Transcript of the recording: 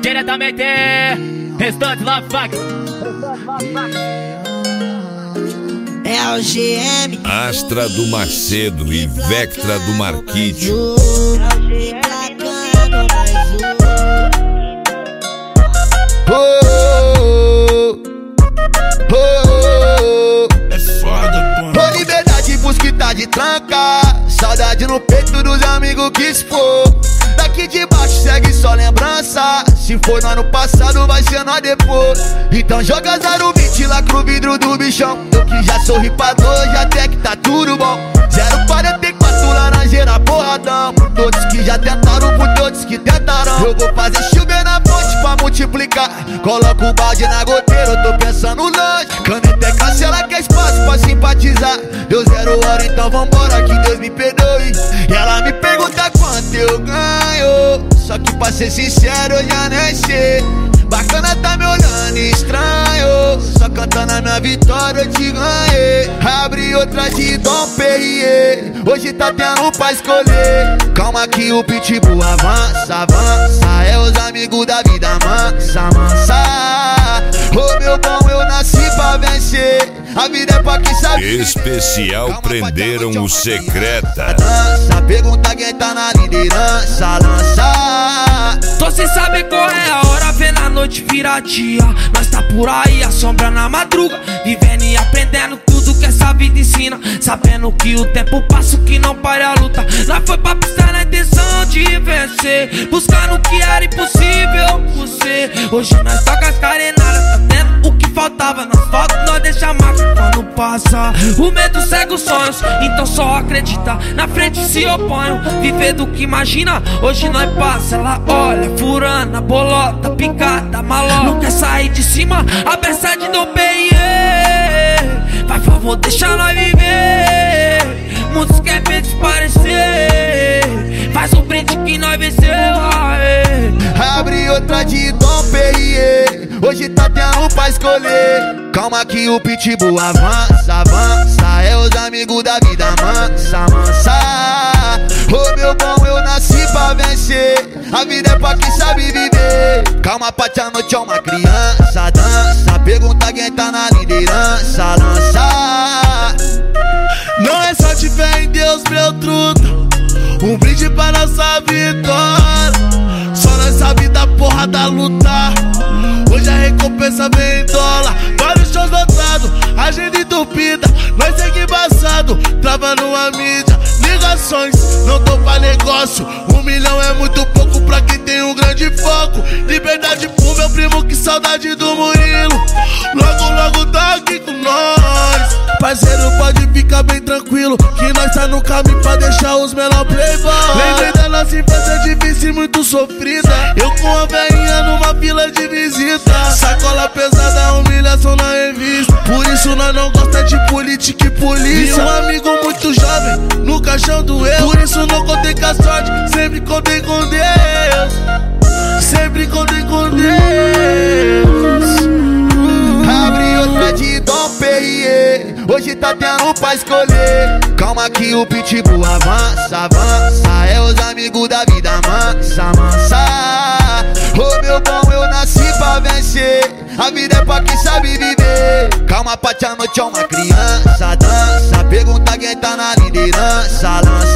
Diretamente, Restante Love Fuck. É o GM, Astra do Macedo e Vectra do Marquídio. É foda, pô. Ô liberdade, busca e tá de tranca. Saudade no peito dos amigos que se for. Daqui de baixo segue só lembrança. Se for no ano passado, vai ser nós depois. Então joga 020 lá pro vidro do bichão. Eu que já sou ripador, já até que tá tudo bom. 044 laranjeira porradão. Por todos que já tentaram, por todos que tentaram. Eu vou fazer chover na fonte pra multiplicar. Coloco o balde na goteira, eu tô pensando longe. Caneta é cancela que é espaço pra simpatizar. Deu 0 hora, então vambora, que Deus me perdoe. E ela me pergunta quanto eu ganho. Só que pra ser sincero eu já nem sei. Bacana tá me olhando estranho. Só cantando a minha vitória eu te ganhei. Abri outra de Dom Perrier. Hoje tá tendo pra escolher. Calma que o pitbull avança, avança. É os amigos da vida mansa, mansa. Ô meu bom, eu nasci pra vencer. A vida é pra quem sabe. Especial Calma, prenderam o Secreta. Dança, pergunta quem tá na liderança, lança. Tô sem saber qual é a hora, vendo a noite virar dia. Nós tá por aí, a sombra na madruga, vivendo e aprendendo tudo que essa vida ensina. Sabendo que o tempo passa, que não para a luta. Nós foi pra pista na intenção de vencer, buscando o que era impossível por ser. Hoje nós toca as carenadas, tá tendo o que faltava. Nas fotos nós deixa a marca quando passa. O medo cega os sonhos, então só acredita. Na frente se oponham, viver do que imagina. Hoje nós passa, ela olha, furando a bolota, picada, maló. Não quer sair de cima, a beça de Dom Perrier. Faz favor, deixa nós viver. Muitos querem desaparecer. Faz um brinde que nós venceu, aê. Abre outra de Dom Perrier. Hoje tá tendo pra escolher. Calma que o pitbull avança, avança. É os amigos da vida mansa, mansa. Ô meu bom, eu nasci pra vencer. A vida é pra quem sabe viver. Calma, pate, a noite é uma criança. Dança, pergunta quem tá na liderança, lança. Não é só de fé em Deus, meu truto. Um brinde pra nossa vitória. Só nós sabe da porra da luta. Hoje a recompensa vem em dólar. Vários shows lotados, agenda entupida. Nós segue embaçado, travando a mídia. Ligações, não tô pra negócio. 1 milhão é muito pouco pra quem tem um grande foco. Liberdade pro meu primo, que saudade do Murilo. Logo, logo tá aqui com nós. Parceiro, pode ficar bem tranquilo, que nós tá no caminho pra deixar os menor playboy. Lembrei da nossa infância difícil e muito sofrida. Eu com a velhinha numa fila de visita. Sacola pesada, humilhação na revista. Por isso nós não gosta de política e polícia. E um amigo muito jovem no caixão do eu. Por isso não contei com a sorte, sempre contei com Deus. Sempre contei com Deus. Abre outra de Dom Perrier. Hoje tá tendo pra escolher. Calma que o pitbull avança, avança. É os amigos da vida mansa, mansa. Ô meu bom, eu nasci pra vencer. A vida é pra quem sabe viver. Calma, pate, a noite é uma criança. Dança, pergunta quem tá na liderança, lança.